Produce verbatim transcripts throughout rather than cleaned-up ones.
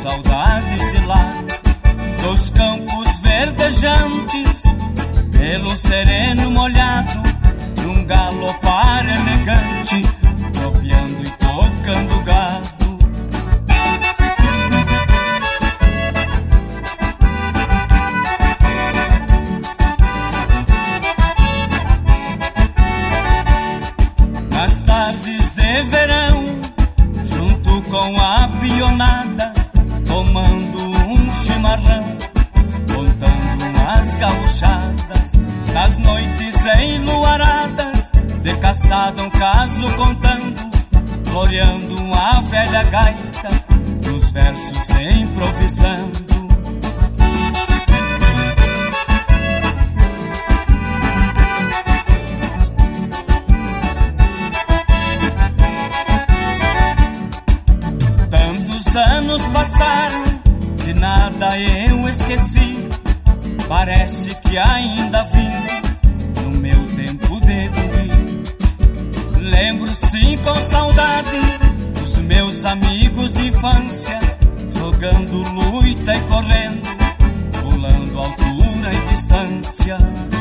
saudades de lá, dos campos verdejantes, pelo sereno molhado, num galopar elegante, tropeando e tocando gado. Nas tardes de verão, junto com a pionada, tomando um chimarrão, contando umas gauchadas, nas noites enluaradas, de caçada um caso contando, floreando uma velha gaita, dos versos improvisando. Tantos anos passaram, de nada eu esqueci, parece que ainda vivo no meu tempo de dormir. Lembro sim com saudade dos meus amigos de infância, jogando luta e correndo, pulando altura e distância.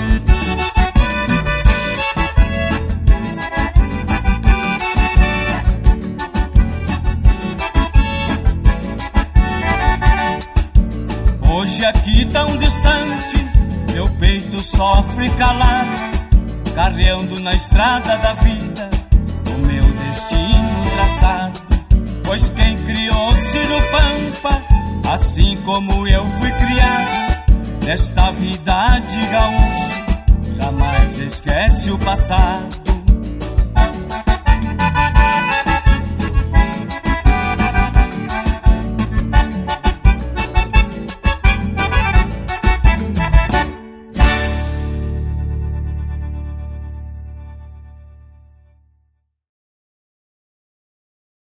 Hoje aqui tão distante, meu peito sofre calado, carreando na estrada da vida o meu destino traçado. Pois quem criou Ciro Pampa, assim como eu fui criado, nesta vida de gaúcho, jamais esquece o passado.